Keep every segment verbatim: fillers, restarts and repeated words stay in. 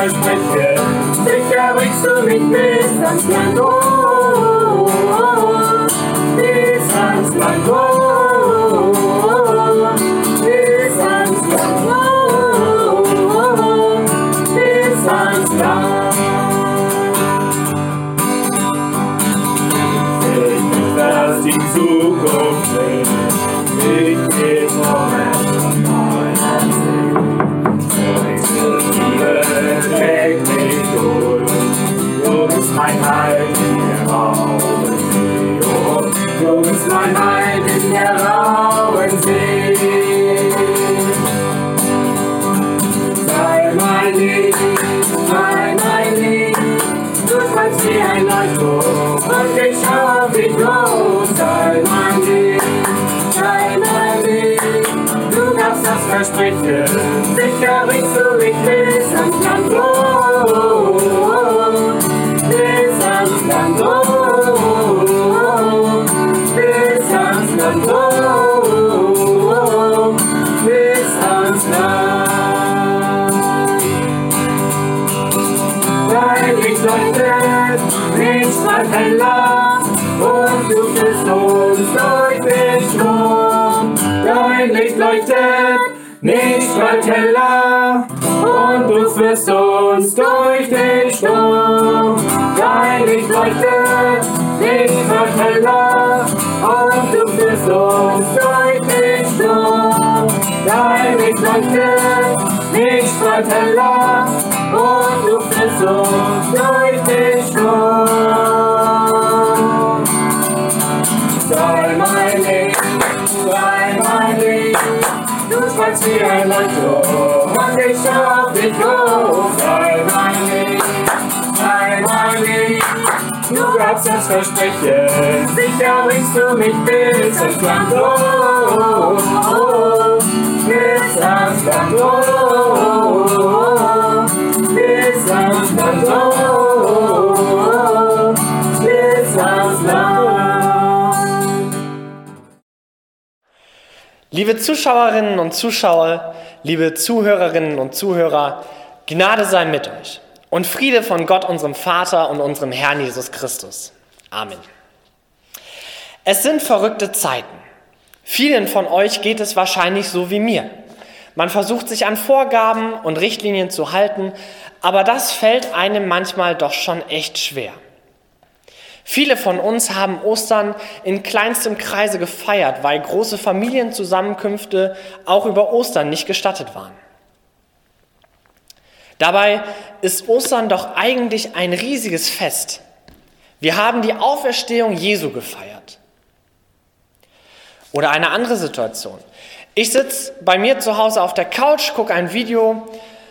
Versprechen, sicher bringst du mich bis ans Land, oh, bis ans Land, oh, bis ans Land, oh, bis ans Land. Ich weiß, dass die Zukunft ist, ich geh vorwärts von meiner Seele. Trägt mich durch, du bist mein Halt in der rauen See, oh, du bist mein Halt in der rauen See. Sei mein Licht, sei mein Licht, du treibst wie ein Leuchtturm und ich schau auf dich los. Sei mein Licht, sei mein Licht, du gabst das Versprechen, sicher bringst du mich bis ans Land, oh, bis ans Land, oh, bis ans Land, oh, bis ans Land. Dein Licht leuchtet, nicht mal heller, und du führst uns durch den Sturm. Dein Licht leuchtet, nicht bald heller, und du führst uns durch den Sturm. Dein Licht leuchtet, nicht bald heller, und du führst uns durch den Sturm. Dein Licht leuchtet, nicht bald heller, und du führst uns durch den Sturm. Sei mein Licht, sei mein Licht, du strahlst wie ein Leuchtturm und ich schau auf dich los. Sei mein Licht, sei mein Licht, du gabst das Versprechen, sicher bringst du mich bis ans Land, oh, oh, bis ans Land, oh, bis ans Land, oh, bis ans Land. Liebe Zuschauerinnen und Zuschauer, liebe Zuhörerinnen und Zuhörer, Gnade sei mit euch und Friede von Gott, unserem Vater und unserem Herrn Jesus Christus. Amen. Es sind verrückte Zeiten. Vielen von euch geht es wahrscheinlich so wie mir. Man versucht sich an Vorgaben und Richtlinien zu halten, aber das fällt einem manchmal doch schon echt schwer. Viele von uns haben Ostern in kleinstem Kreise gefeiert, weil große Familienzusammenkünfte auch über Ostern nicht gestattet waren. Dabei ist Ostern doch eigentlich ein riesiges Fest. Wir haben die Auferstehung Jesu gefeiert. Oder eine andere Situation. Ich sitze bei mir zu Hause auf der Couch, gucke ein Video,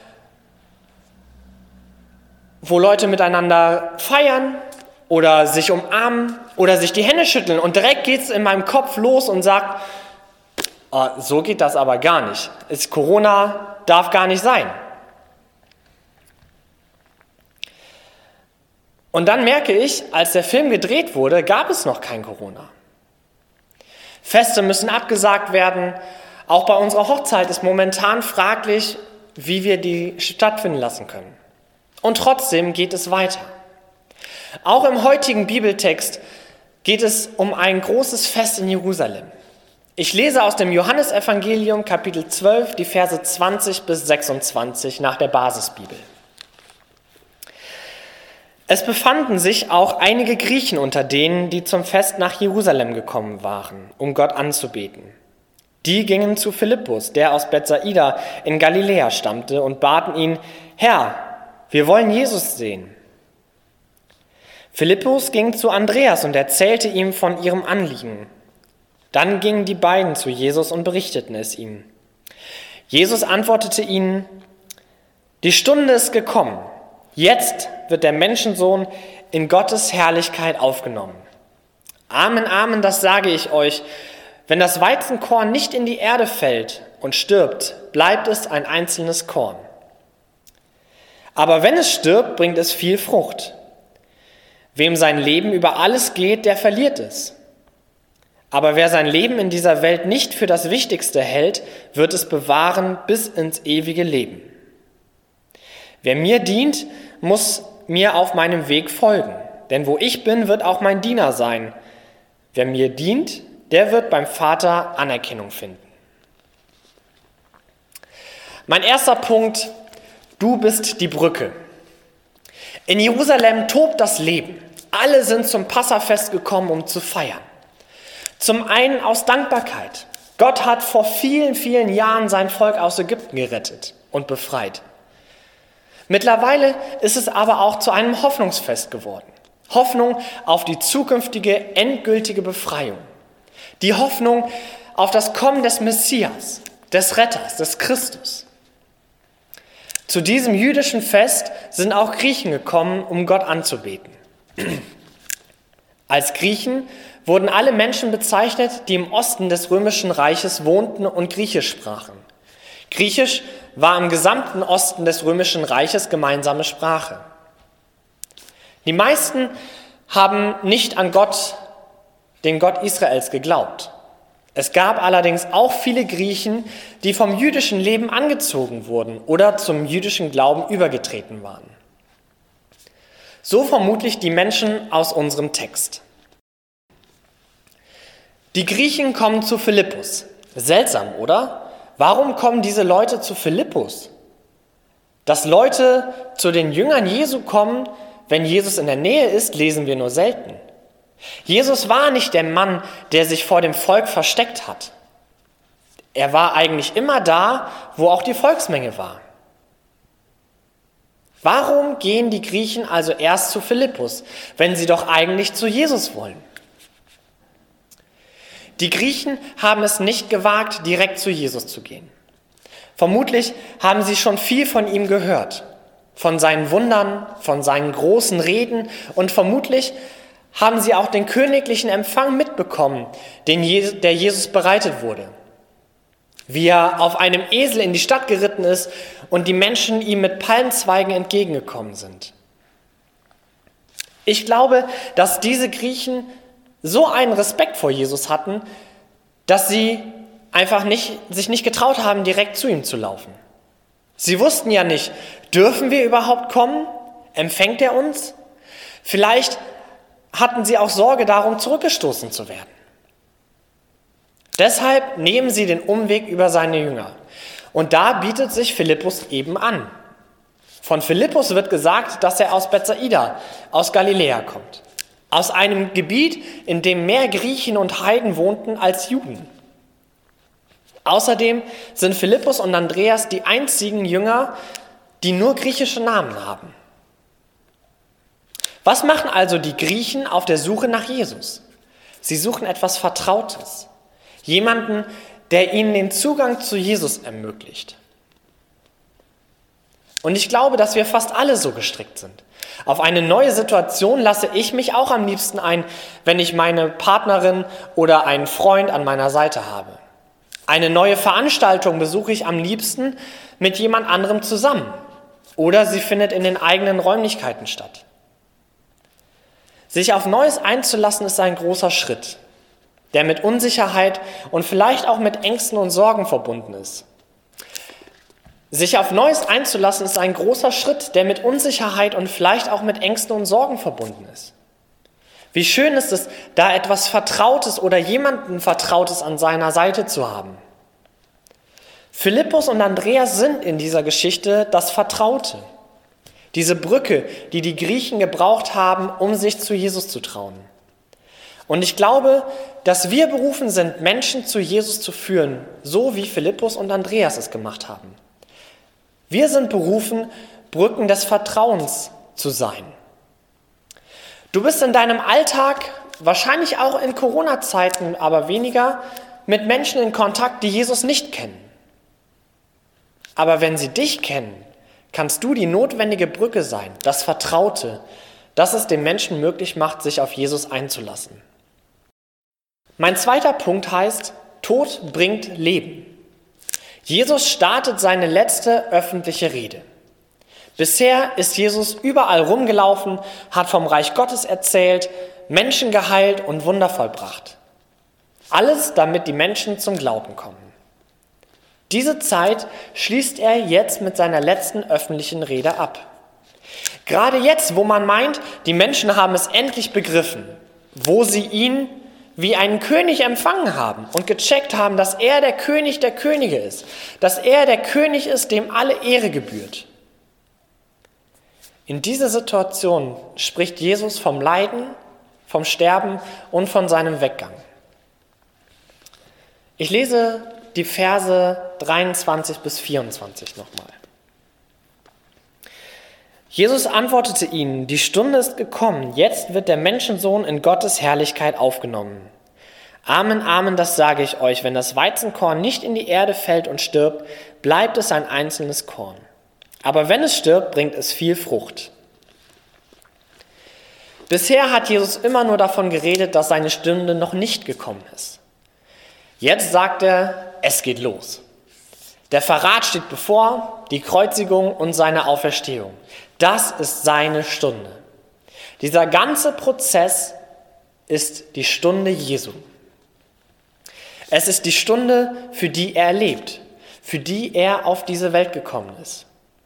wo Leute miteinander feiern oder sich umarmen oder sich die Hände schütteln. Und direkt geht es in meinem Kopf los und sagt, oh, so geht das aber gar nicht. Ist Corona darf gar nicht sein. Und dann merke ich, als der Film gedreht wurde, gab es noch kein Corona. Feste müssen abgesagt werden. Auch bei unserer Hochzeit ist momentan fraglich, wie wir die stattfinden lassen können. Und trotzdem geht es weiter. Auch im heutigen Bibeltext geht es um ein großes Fest in Jerusalem. Ich lese aus dem Johannesevangelium Kapitel zwölf, die Verse zwanzig bis sechsundzwanzig nach der Basisbibel. Es befanden sich auch einige Griechen unter denen, die zum Fest nach Jerusalem gekommen waren, um Gott anzubeten. Die gingen zu Philippus, der aus Bethsaida in Galiläa stammte, und baten ihn, Herr, wir wollen Jesus sehen. Philippus ging zu Andreas und erzählte ihm von ihrem Anliegen. Dann gingen die beiden zu Jesus und berichteten es ihm. Jesus antwortete ihnen, die Stunde ist gekommen. Jetzt wird der Menschensohn in Gottes Herrlichkeit aufgenommen. Amen, Amen, das sage ich euch. Wenn das Weizenkorn nicht in die Erde fällt und stirbt, bleibt es ein einzelnes Korn. Aber wenn es stirbt, bringt es viel Frucht. Wem sein Leben über alles geht, der verliert es. Aber wer sein Leben in dieser Welt nicht für das Wichtigste hält, wird es bewahren bis ins ewige Leben. Wer mir dient, muss mir auf meinem Weg folgen. Denn wo ich bin, wird auch mein Diener sein. Wer mir dient, der wird beim Vater Anerkennung finden. Mein erster Punkt: Du bist die Brücke. In Jerusalem tobt das Leben. Alle sind zum Passafest gekommen, um zu feiern. Zum einen aus Dankbarkeit. Gott hat vor vielen, vielen Jahren sein Volk aus Ägypten gerettet und befreit. Mittlerweile ist es aber auch zu einem Hoffnungsfest geworden. Hoffnung auf die zukünftige, endgültige Befreiung. Die Hoffnung auf das Kommen des Messias, des Retters, des Christus. Zu diesem jüdischen Fest sind auch Griechen gekommen, um Gott anzubeten. Als Griechen wurden alle Menschen bezeichnet, die im Osten des Römischen Reiches wohnten und Griechisch sprachen. Griechisch war im gesamten Osten des Römischen Reiches gemeinsame Sprache. Die meisten haben nicht an Gott, den Gott Israels, geglaubt. Es gab allerdings auch viele Griechen, die vom jüdischen Leben angezogen wurden oder zum jüdischen Glauben übergetreten waren. So vermutlich die Menschen aus unserem Text. Die Griechen kommen zu Philippus. Seltsam, oder? Warum kommen diese Leute zu Philippus? Dass Leute zu den Jüngern Jesu kommen, wenn Jesus in der Nähe ist, lesen wir nur selten. Jesus war nicht der Mann, der sich vor dem Volk versteckt hat. Er war eigentlich immer da, wo auch die Volksmenge war. Warum gehen die Griechen also erst zu Philippus, wenn sie doch eigentlich zu Jesus wollen? Die Griechen haben es nicht gewagt, direkt zu Jesus zu gehen. Vermutlich haben sie schon viel von ihm gehört, von seinen Wundern, von seinen großen Reden, und vermutlich haben sie auch den königlichen Empfang mitbekommen, den Je- der Jesus bereitet wurde. Wie er auf einem Esel in die Stadt geritten ist und die Menschen ihm mit Palmzweigen entgegengekommen sind. Ich glaube, dass diese Griechen so einen Respekt vor Jesus hatten, dass sie einfach nicht, sich nicht getraut haben, direkt zu ihm zu laufen. Sie wussten ja nicht, dürfen wir überhaupt kommen? Empfängt er uns? Vielleicht hatten sie auch Sorge darum, zurückgestoßen zu werden. Deshalb nehmen sie den Umweg über seine Jünger. Und da bietet sich Philippus eben an. Von Philippus wird gesagt, dass er aus Bethsaida, aus Galiläa kommt. Aus einem Gebiet, in dem mehr Griechen und Heiden wohnten als Juden. Außerdem sind Philippus und Andreas die einzigen Jünger, die nur griechische Namen haben. Was machen also die Griechen auf der Suche nach Jesus? Sie suchen etwas Vertrautes. Jemanden, der ihnen den Zugang zu Jesus ermöglicht. Und ich glaube, dass wir fast alle so gestrickt sind. Auf eine neue Situation lasse ich mich auch am liebsten ein, wenn ich meine Partnerin oder einen Freund an meiner Seite habe. Eine neue Veranstaltung besuche ich am liebsten mit jemand anderem zusammen. Oder sie findet in den eigenen Räumlichkeiten statt. Sich auf Neues einzulassen ist ein großer Schritt, der mit Unsicherheit und vielleicht auch mit Ängsten und Sorgen verbunden ist. Sich auf Neues einzulassen ist ein großer Schritt, der mit Unsicherheit und vielleicht auch mit Ängsten und Sorgen verbunden ist. Wie schön ist es, da etwas Vertrautes oder jemanden Vertrautes an seiner Seite zu haben. Philippus und Andreas sind in dieser Geschichte das Vertraute. Diese Brücke, die die Griechen gebraucht haben, um sich zu Jesus zu trauen. Und ich glaube, dass wir berufen sind, Menschen zu Jesus zu führen, so wie Philippus und Andreas es gemacht haben. Wir sind berufen, Brücken des Vertrauens zu sein. Du bist in deinem Alltag, wahrscheinlich auch in Corona-Zeiten, aber weniger, mit Menschen in Kontakt, die Jesus nicht kennen. Aber wenn sie dich kennen, kannst du die notwendige Brücke sein, das Vertraute, das es den Menschen möglich macht, sich auf Jesus einzulassen. Mein zweiter Punkt heißt, Tod bringt Leben. Jesus startet seine letzte öffentliche Rede. Bisher ist Jesus überall rumgelaufen, hat vom Reich Gottes erzählt, Menschen geheilt und Wunder vollbracht. Alles, damit die Menschen zum Glauben kommen. Diese Zeit schließt er jetzt mit seiner letzten öffentlichen Rede ab. Gerade jetzt, wo man meint, die Menschen haben es endlich begriffen, wo sie ihn wie einen König empfangen haben und gecheckt haben, dass er der König der Könige ist, dass er der König ist, dem alle Ehre gebührt. In dieser Situation spricht Jesus vom Leiden, vom Sterben und von seinem Weggang. Ich lese die Verse dreiundzwanzig bis vierundzwanzig nochmal. Jesus antwortete ihnen: Die Stunde ist gekommen, jetzt wird der Menschensohn in Gottes Herrlichkeit aufgenommen. Amen, Amen, das sage ich euch, wenn das Weizenkorn nicht in die Erde fällt und stirbt, bleibt es ein einzelnes Korn. Aber wenn es stirbt, bringt es viel Frucht. Bisher hat Jesus immer nur davon geredet, dass seine Stunde noch nicht gekommen ist. Jetzt sagt er, es geht los. Der Verrat steht bevor, die Kreuzigung und seine Auferstehung. Das ist seine Stunde. Dieser ganze Prozess ist die Stunde Jesu. Es ist die Stunde, für die er lebt, für die er auf diese Welt gekommen ist.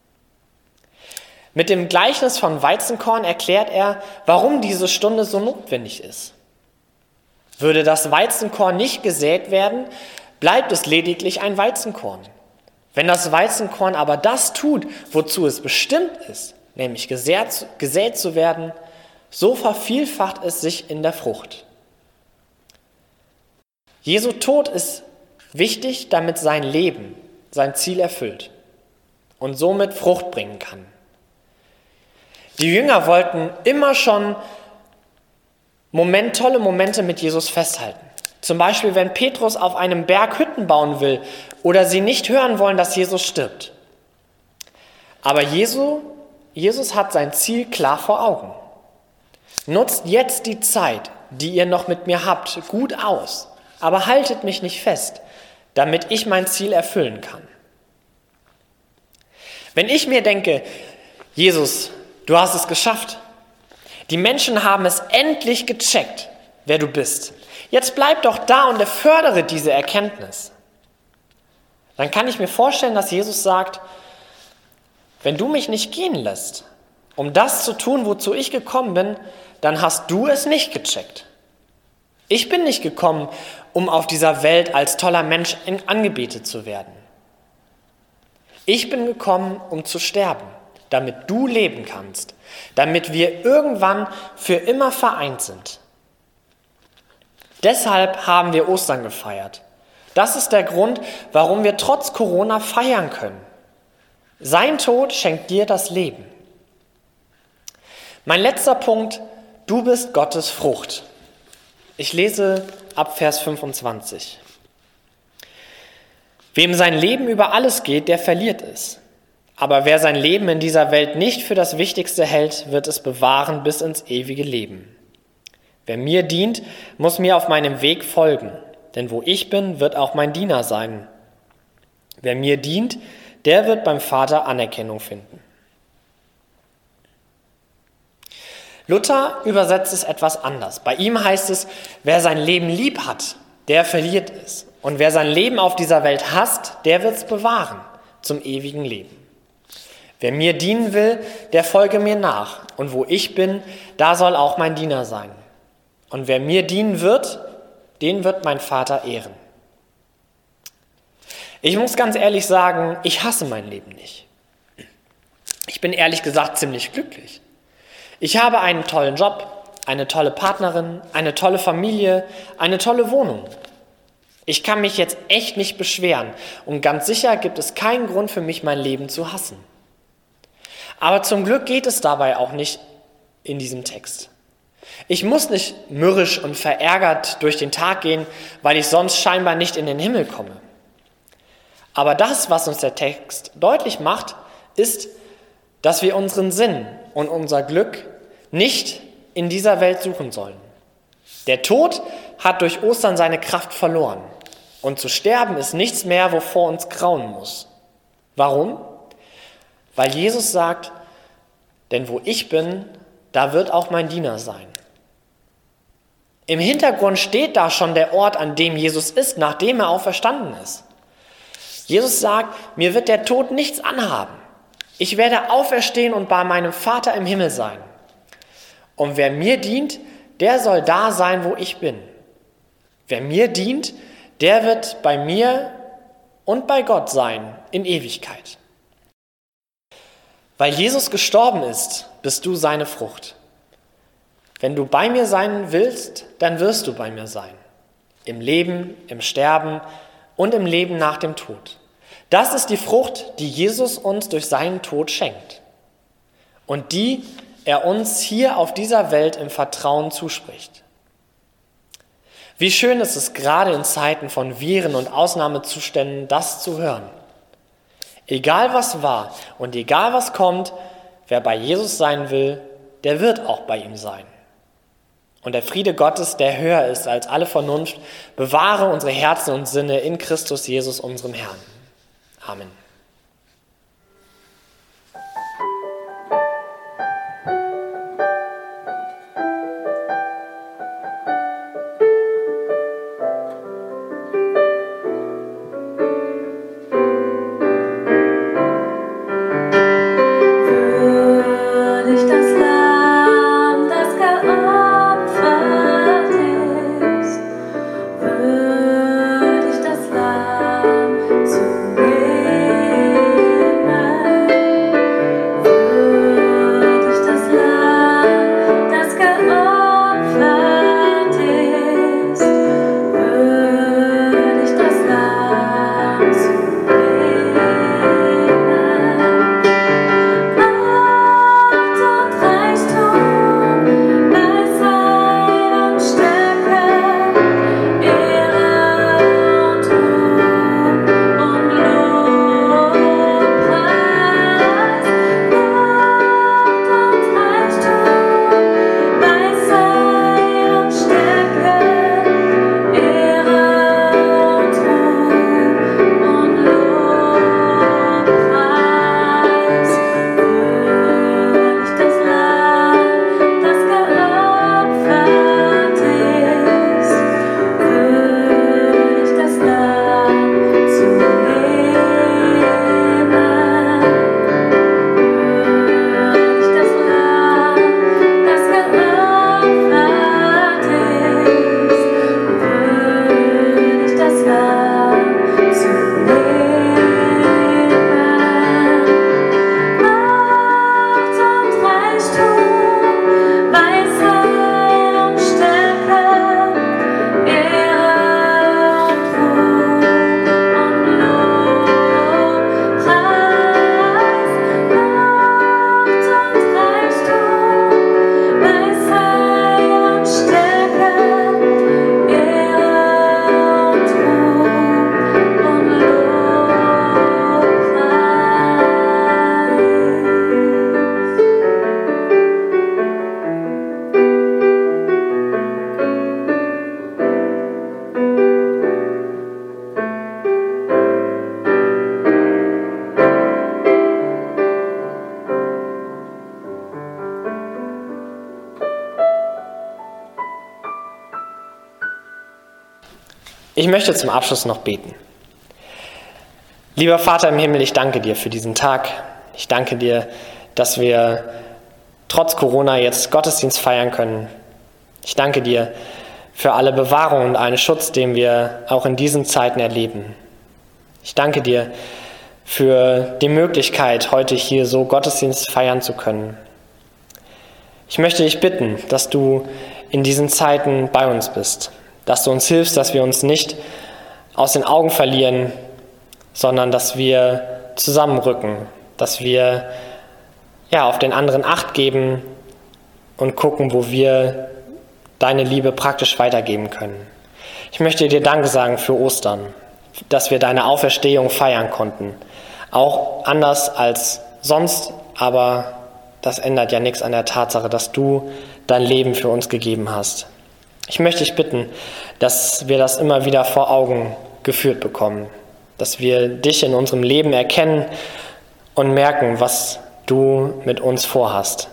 Mit dem Gleichnis von Weizenkorn erklärt er, warum diese Stunde so notwendig ist. Würde das Weizenkorn nicht gesät werden, bleibt es lediglich ein Weizenkorn. Wenn das Weizenkorn aber das tut, wozu es bestimmt ist, nämlich gesät, gesät zu werden, so vervielfacht es sich in der Frucht. Jesu Tod ist wichtig, damit sein Leben sein Ziel erfüllt und somit Frucht bringen kann. Die Jünger wollten immer schon Moment, tolle Momente mit Jesus festhalten. Zum Beispiel, wenn Petrus auf einem Berg Hütten bauen will oder sie nicht hören wollen, dass Jesus stirbt. Aber Jesu, Jesus hat sein Ziel klar vor Augen. Nutzt jetzt die Zeit, die ihr noch mit mir habt, gut aus, aber haltet mich nicht fest, damit ich mein Ziel erfüllen kann. Wenn ich mir denke, Jesus, du hast es geschafft. Die Menschen haben es endlich gecheckt, wer du bist. Jetzt bleib doch da und fördere diese Erkenntnis. Dann kann ich mir vorstellen, dass Jesus sagt, wenn du mich nicht gehen lässt, um das zu tun, wozu ich gekommen bin, dann hast du es nicht gecheckt. Ich bin nicht gekommen, um auf dieser Welt als toller Mensch angebetet zu werden. Ich bin gekommen, um zu sterben, damit du leben kannst, damit wir irgendwann für immer vereint sind. Deshalb haben wir Ostern gefeiert. Das ist der Grund, warum wir trotz Corona feiern können. Sein Tod schenkt dir das Leben. Mein letzter Punkt, du bist Gottes Frucht. Ich lese ab Vers fünfundzwanzig. Wem sein Leben über alles geht, der verliert es. Aber wer sein Leben in dieser Welt nicht für das Wichtigste hält, wird es bewahren bis ins ewige Leben. Wer mir dient, muss mir auf meinem Weg folgen, denn wo ich bin, wird auch mein Diener sein. Wer mir dient, der wird beim Vater Anerkennung finden. Luther übersetzt es etwas anders. Bei ihm heißt es, wer sein Leben lieb hat, der verliert es. Und wer sein Leben auf dieser Welt hasst, der wird es bewahren zum ewigen Leben. Wer mir dienen will, der folge mir nach. Und wo ich bin, da soll auch mein Diener sein. Und wer mir dienen wird, den wird mein Vater ehren. Ich muss ganz ehrlich sagen, ich hasse mein Leben nicht. Ich bin ehrlich gesagt ziemlich glücklich. Ich habe einen tollen Job, eine tolle Partnerin, eine tolle Familie, eine tolle Wohnung. Ich kann mich jetzt echt nicht beschweren und ganz sicher gibt es keinen Grund für mich, mein Leben zu hassen. Aber zum Glück geht es dabei auch nicht in diesem Text. Ich muss nicht mürrisch und verärgert durch den Tag gehen, weil ich sonst scheinbar nicht in den Himmel komme. Aber das, was uns der Text deutlich macht, ist, dass wir unseren Sinn und unser Glück nicht in dieser Welt suchen sollen. Der Tod hat durch Ostern seine Kraft verloren und zu sterben ist nichts mehr, wovor uns grauen muss. Warum? Weil Jesus sagt, denn wo ich bin, da wird auch mein Diener sein. Im Hintergrund steht da schon der Ort, an dem Jesus ist, nachdem er auferstanden ist. Jesus sagt, mir wird der Tod nichts anhaben. Ich werde auferstehen und bei meinem Vater im Himmel sein. Und wer mir dient, der soll da sein, wo ich bin. Wer mir dient, der wird bei mir und bei Gott sein in Ewigkeit. Weil Jesus gestorben ist, bist du seine Frucht. Wenn du bei mir sein willst, dann wirst du bei mir sein. Im Leben, im Sterben und im Leben nach dem Tod. Das ist die Frucht, die Jesus uns durch seinen Tod schenkt. Und die er uns hier auf dieser Welt im Vertrauen zuspricht. Wie schön ist es gerade in Zeiten von Viren und Ausnahmezuständen, das zu hören. Egal was war und egal was kommt, wer bei Jesus sein will, der wird auch bei ihm sein. Und der Friede Gottes, der höher ist als alle Vernunft, bewahre unsere Herzen und Sinne in Christus Jesus, unserem Herrn. Amen. Ich möchte zum Abschluss noch beten. Lieber Vater im Himmel, ich danke dir für diesen Tag. Ich danke dir, dass wir trotz Corona jetzt Gottesdienst feiern können. Ich danke dir für alle Bewahrung und allen Schutz, den wir auch in diesen Zeiten erleben. Ich danke dir für die Möglichkeit, heute hier so Gottesdienst feiern zu können. Ich möchte dich bitten, dass du in diesen Zeiten bei uns bist, dass du uns hilfst, dass wir uns nicht aus den Augen verlieren, sondern dass wir zusammenrücken, dass wir ja, auf den anderen Acht geben und gucken, wo wir deine Liebe praktisch weitergeben können. Ich möchte dir Danke sagen für Ostern, dass wir deine Auferstehung feiern konnten. Auch anders als sonst, aber das ändert ja nichts an der Tatsache, dass du dein Leben für uns gegeben hast. Ich möchte dich bitten, dass wir das immer wieder vor Augen geführt bekommen, dass wir dich in unserem Leben erkennen und merken, was du mit uns vorhast.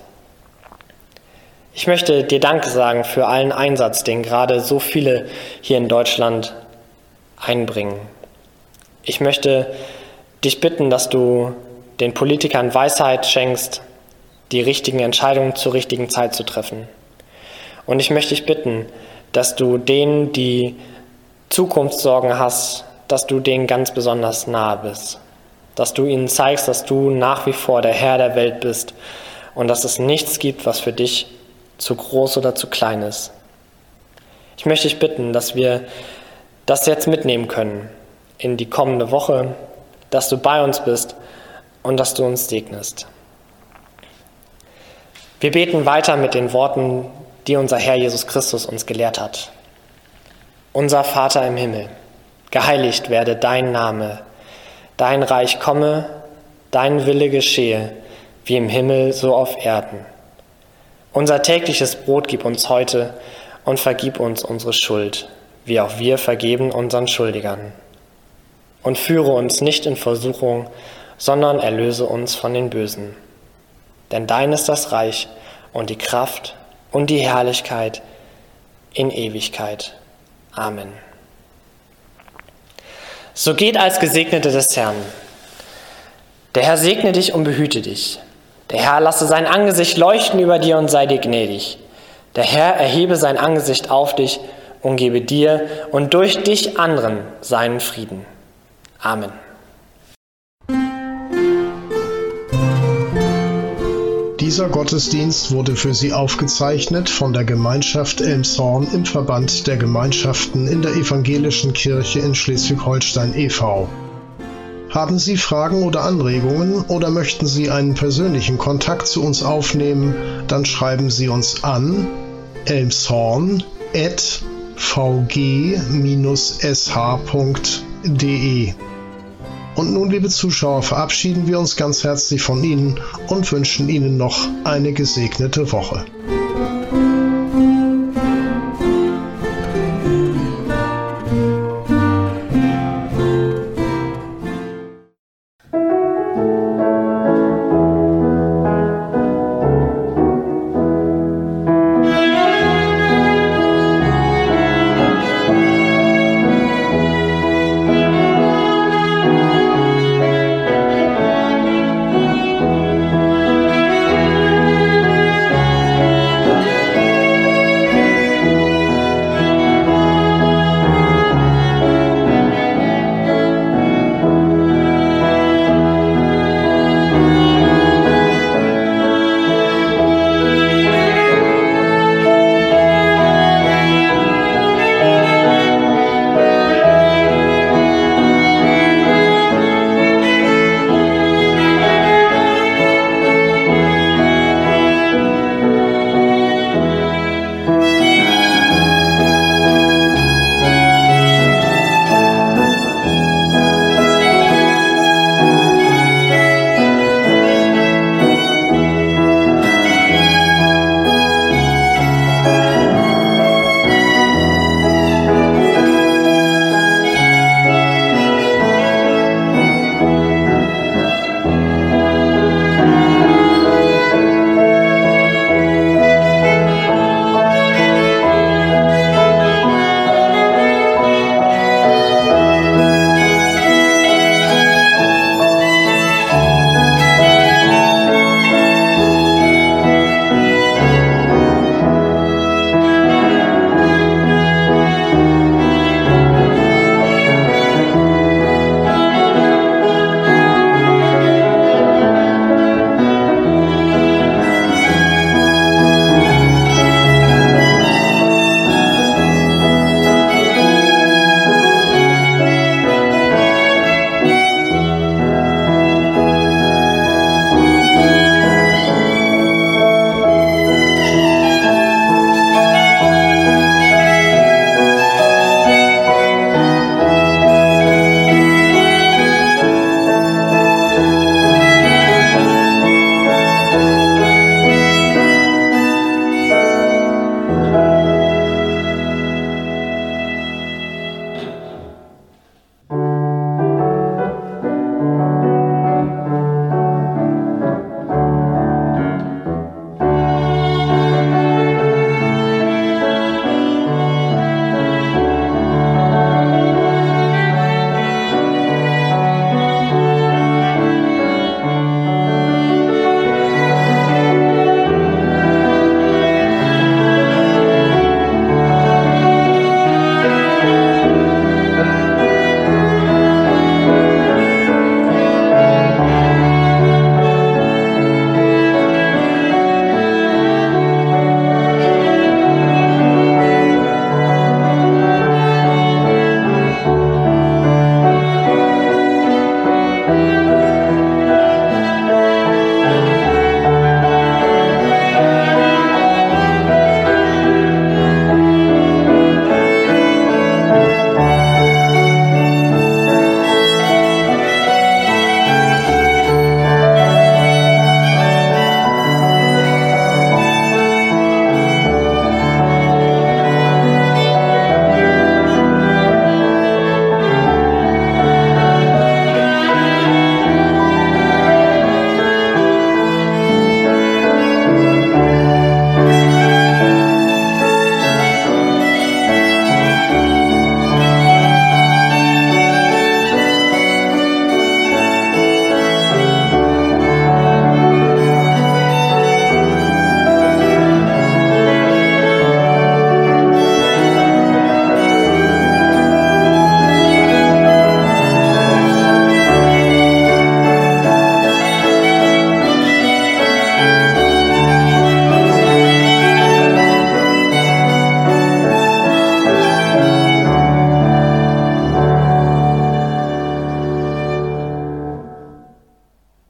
Ich möchte dir Danke sagen für allen Einsatz, den gerade so viele hier in Deutschland einbringen. Ich möchte dich bitten, dass du den Politikern Weisheit schenkst, die richtigen Entscheidungen zur richtigen Zeit zu treffen. Und ich möchte dich bitten, dass du denen, die Zukunftssorgen hast, dass du denen ganz besonders nahe bist. Dass du ihnen zeigst, dass du nach wie vor der Herr der Welt bist und dass es nichts gibt, was für dich zu groß oder zu klein ist. Ich möchte dich bitten, dass wir das jetzt mitnehmen können in die kommende Woche, dass du bei uns bist und dass du uns segnest. Wir beten weiter mit den Worten, die unser Herr Jesus Christus uns gelehrt hat. Unser Vater im Himmel, geheiligt werde dein Name, dein Reich komme, dein Wille geschehe, wie im Himmel so auf Erden. Unser tägliches Brot gib uns heute und vergib uns unsere Schuld, wie auch wir vergeben unseren Schuldigern. Und führe uns nicht in Versuchung, sondern erlöse uns von den Bösen. Denn dein ist das Reich und die Kraft und die Herrlichkeit in Ewigkeit. Amen. So geht als Gesegnete des Herrn. Der Herr segne dich und behüte dich. Der Herr lasse sein Angesicht leuchten über dir und sei dir gnädig. Der Herr erhebe sein Angesicht auf dich und gebe dir und durch dich anderen seinen Frieden. Amen. Dieser Gottesdienst wurde für Sie aufgezeichnet von der Gemeinschaft Elmshorn im Verband der Gemeinschaften in der Evangelischen Kirche in Schleswig-Holstein e V Haben Sie Fragen oder Anregungen oder möchten Sie einen persönlichen Kontakt zu uns aufnehmen, dann schreiben Sie uns an elmshorn at v g dash s h punkt d e. Und nun, liebe Zuschauer, verabschieden wir uns ganz herzlich von Ihnen und wünschen Ihnen noch eine gesegnete Woche.